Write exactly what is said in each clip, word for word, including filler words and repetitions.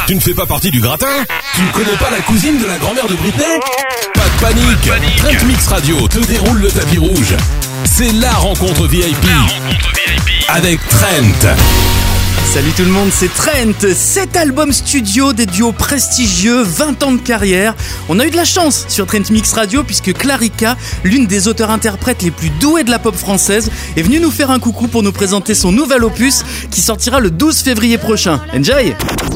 Tu ne fais pas partie du gratin? Tu ne connais pas la cousine de la grand-mère de Britney? Pas de panique, panique. Trent Mix Radio te déroule le tapis rouge. C'est la rencontre V I P, la rencontre V I P. Avec Trent. Salut tout le monde, c'est Trent. Cet album studio des duos prestigieux, vingt ans de carrière. On a eu de la chance sur Trent Mix Radio puisque Clarica, l'une des auteurs-interprètes les plus douées de la pop française, est venue nous faire un coucou pour nous présenter son nouvel opus qui sortira le douze février prochain. Enjoy!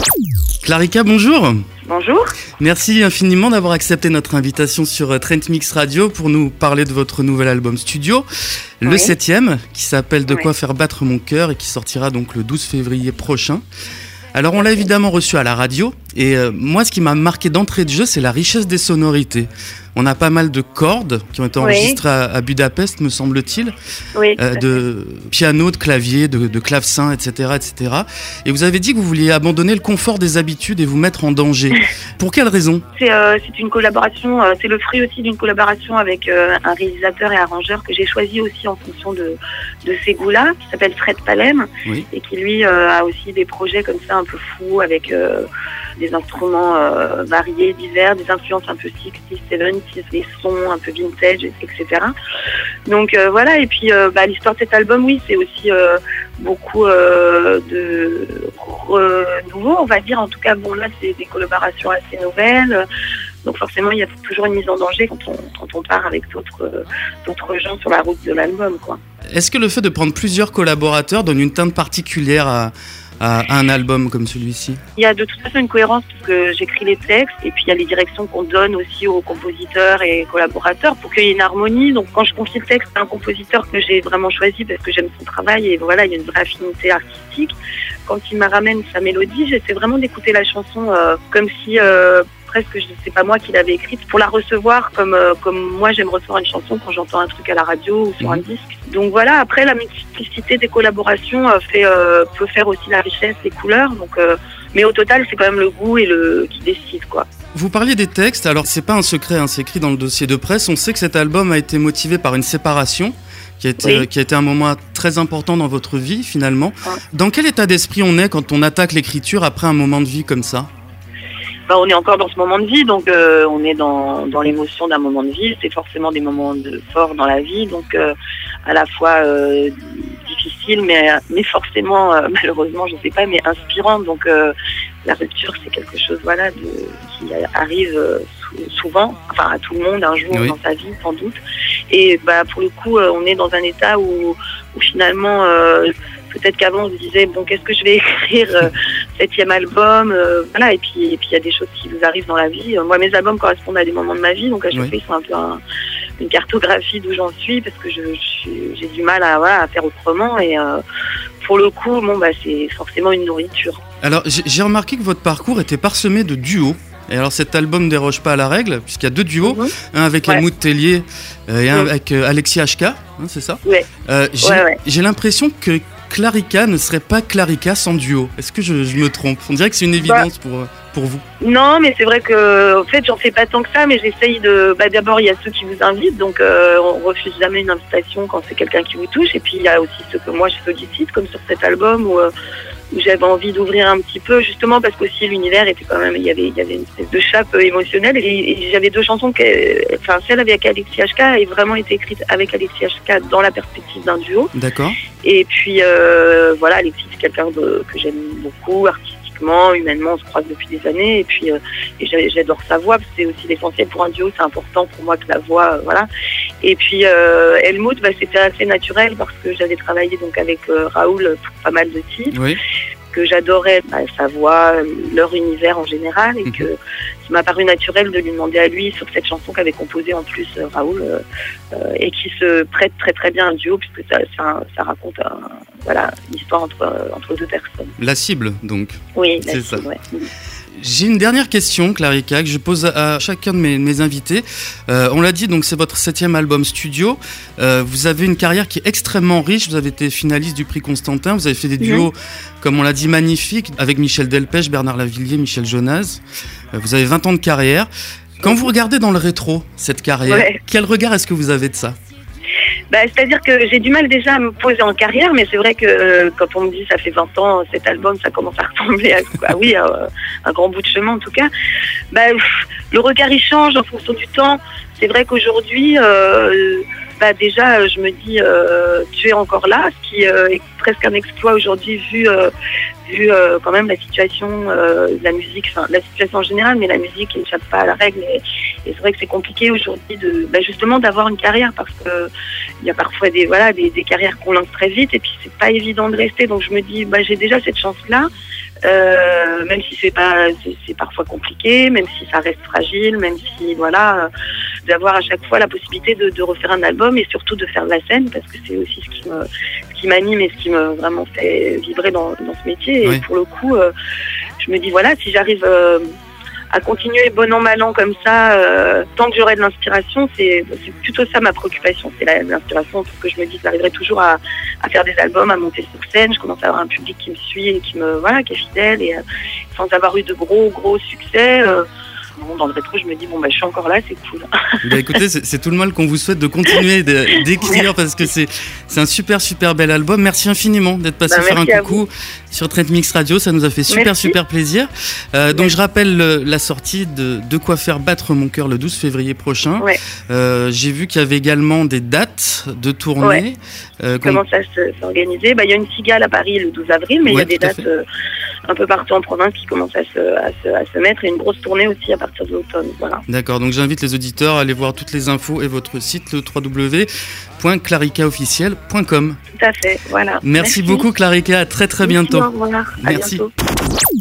Clarica, bonjour. Bonjour. Merci infiniment d'avoir accepté notre invitation sur Trent Mix Radio pour nous parler de votre nouvel album studio, le oui. septième, qui s'appelle De oui. quoi faire battre mon cœur et qui sortira donc le douze février prochain. Alors on l'a évidemment reçu à la radio et euh, moi ce qui m'a marqué d'entrée de jeu c'est la richesse des sonorités. On a pas mal de cordes qui ont été enregistrées oui. à, à Budapest me semble-t-il, oui, euh, de piano, de clavier, de, de clavecin, et cetera, et cetera. Et vous avez dit que vous vouliez abandonner le confort des habitudes et vous mettre en danger. Pour quelle raison ? C'est, euh, c'est une collaboration, euh, c'est le fruit aussi d'une collaboration avec euh, un réalisateur et arrangeur que j'ai choisi aussi en fonction de, de ses goûts-là, qui s'appelle Fred Palem, oui. et qui lui euh, a aussi des projets comme ça un peu fous avec euh, des instruments euh, variés, divers, des influences un peu soixante, soixante-dix, des sons un peu vintage, et cetera. Donc euh, voilà, et puis euh, bah, l'histoire de cet album, oui, c'est aussi euh, beaucoup euh, de renouveau, on va dire. En tout cas, bon là, c'est des collaborations assez nouvelles. Donc forcément, il y a toujours une mise en danger quand on, quand on part avec d'autres, euh, d'autres gens sur la route de l'album, quoi. Est-ce que le fait de prendre plusieurs collaborateurs donne une teinte particulière à, à un album comme celui-ci ? Il y a de toute façon une cohérence parce que j'écris les textes et puis il y a les directions qu'on donne aussi aux compositeurs et collaborateurs pour qu'il y ait une harmonie. Donc quand je confie le texte à un compositeur que j'ai vraiment choisi parce que j'aime son travail et voilà, il y a une vraie affinité artistique, quand il me ramène sa mélodie, j'essaie vraiment d'écouter la chanson euh, comme si... Euh, presque, c'est pas moi qui l'avais écrite, pour la recevoir comme euh, comme moi j'aime recevoir une chanson quand j'entends un truc à la radio ou sur mmh. un disque. Donc voilà, après la multiplicité des collaborations euh, fait, euh, peut faire aussi la richesse, les couleurs. Donc, euh, mais au total, c'est quand même le goût et le qui décide, quoi. Vous parliez des textes, alors c'est pas un secret, hein, c'est écrit dans le dossier de presse. On sait que cet album a été motivé par une séparation qui a été, oui. qui a été un moment très important dans votre vie finalement. Ouais. Dans quel état d'esprit on est quand on attaque l'écriture après un moment de vie comme ça ? Bah, on est encore dans ce moment de vie, donc euh, on est dans, dans l'émotion d'un moment de vie. C'est forcément des moments de, forts dans la vie, donc euh, à la fois euh, difficile, mais, mais forcément, euh, malheureusement, je ne sais pas, mais inspirant. Donc euh, la rupture, c'est quelque chose voilà, de, qui arrive euh, souvent, enfin à tout le monde, un jour oui. dans sa vie, sans doute. Et bah, pour le coup, euh, on est dans un état où, où finalement... Euh, peut-être qu'avant on se disait bon qu'est-ce que je vais écrire euh, septième album euh, voilà et puis et puis il y a des choses qui vous arrivent dans la vie. Euh, moi mes albums correspondent à des moments de ma vie donc à chaque fois ils sont un peu un, une cartographie d'où j'en suis parce que je, je j'ai du mal à voilà à faire autrement et euh, pour le coup bon bah c'est forcément une nourriture. Alors j'ai, j'ai remarqué que votre parcours était parsemé de duos. Et alors cet album ne déroge pas à la règle puisqu'il y a deux duos, mmh. un avec ouais. Helmut Tellier euh, et un mmh. avec euh, Alexis H K, hein, c'est ça ? Ouais. Euh, j'ai, ouais, ouais. j'ai l'impression que Clarica ne serait pas Clarica sans duo. Est-ce que je, je me trompe ? On dirait que c'est une évidence bah, pour, pour vous. Non, mais c'est vrai que en fait, j'en fais pas tant que ça, mais j'essaye de... Bah, d'abord, il y a ceux qui vous invitent, donc euh, on refuse jamais une invitation quand c'est quelqu'un qui vous touche. Et puis, il y a aussi ceux que moi, je sollicite, comme sur cet album, où, euh, où j'avais envie d'ouvrir un petit peu, justement parce qu'aussi l'univers était quand même... Il y avait, il y avait une espèce de chape émotionnelle. Et, et j'avais deux chansons, que, enfin, celle avec Alexis H K a vraiment été écrite avec Alexis H K dans la perspective d'un duo. D'accord. Et puis euh, voilà, Alexis c'est quelqu'un de, que j'aime beaucoup, artistiquement, humainement, on se croise depuis des années. Et puis euh, et j'adore sa voix, parce que c'est aussi l'essentiel pour un duo, c'est important pour moi que la voix, euh, voilà. Et puis euh, Helmut, bah, c'était assez naturel parce que j'avais travaillé donc avec euh, Raoul pour pas mal de titres. Oui. Que j'adorais bah, sa voix, leur univers en général, et que ça m'a paru naturel de lui demander à lui sur cette chanson qu'avait composée en plus euh, Raoul, euh, euh, et qui se prête très très bien à un duo, puisque ça, ça, ça raconte un, voilà, une histoire entre, entre deux personnes. La cible, donc. Oui, c'est la ça. cible, ouais. J'ai une dernière question, Clarica, que je pose à chacun de mes, mes invités. Euh, on l'a dit, donc c'est votre septième album studio. Euh, vous avez une carrière qui est extrêmement riche. Vous avez été finaliste du prix Constantin. Vous avez fait des duos, mmh. comme on l'a dit, magnifiques, avec Michel Delpech, Bernard Lavilliers, Michel Jonas. Euh, vous avez vingt ans de carrière. Quand vous regardez dans le rétro cette carrière, ouais. quel regard est-ce que vous avez de ça ? Bah, c'est-à-dire que j'ai du mal déjà à me poser en carrière, mais c'est vrai que euh, quand on me dit ça fait vingt ans, cet album, ça commence à ressembler à, à oui, à, un grand bout de chemin en tout cas. Bah, pff, le regard il change en fonction du temps. C'est vrai qu'aujourd'hui, euh, bah, déjà, je me dis, euh, tu es encore là, ce qui euh, est presque un exploit aujourd'hui vu, euh, vu euh, quand même la situation euh, de la musique, enfin la situation en général, mais la musique n'échappe pas à la règle. Et, et c'est vrai que c'est compliqué aujourd'hui de, bah, justement d'avoir une carrière parce que il y a parfois des voilà des, des carrières qu'on lance très vite et puis c'est pas évident de rester. Donc je me dis, bah, j'ai déjà cette chance-là. Euh, même si c'est pas, c'est, c'est parfois compliqué, même si ça reste fragile, même si voilà, euh, d'avoir à chaque fois la possibilité de, de refaire un album et surtout de faire de la scène parce que c'est aussi ce qui me, ce qui m'anime et ce qui me vraiment fait vibrer dans, dans ce métier. Et oui. Pour le coup, euh, je me dis voilà, si j'arrive euh, à continuer bon an mal an comme ça, euh, tant que j'aurai de l'inspiration, c'est, c'est plutôt ça ma préoccupation, c'est la, l'inspiration parce que je me dis que j'arriverai toujours à, à faire des albums, à monter sur scène. Je commence à avoir un public qui me suit et qui me voilà, qui est fidèle et euh, sans avoir eu de gros gros succès. Euh, Bon, dans le rétro, je me dis, bon, bah, je suis encore là, c'est cool. Bah, écoutez, c'est, c'est tout le mal qu'on vous souhaite de continuer de, d'écrire parce que c'est, c'est un super, super bel album. Merci infiniment d'être passé bah, faire un coucou sur Trent Mix Radio. Ça nous a fait super, merci. super plaisir. Euh, donc, je rappelle le, la sortie de De quoi faire battre mon cœur le douze février prochain. Ouais. Euh, j'ai vu qu'il y avait également des dates de tournée. Ouais. Euh, Comment ça se, s'organiser bah, il y a une cigale à Paris le douze avril, mais ouais, il y a des dates euh, un peu partout en province qui commencent à se, à, se, à se mettre et une grosse tournée aussi à partir de l'automne. Voilà. D'accord, donc j'invite les auditeurs à aller voir toutes les infos et votre site, le w w w point clarica officiel point com. Tout à fait, voilà. Merci, Merci. beaucoup Clarica, à très très bientôt. Merci, au revoir. À Merci. bientôt.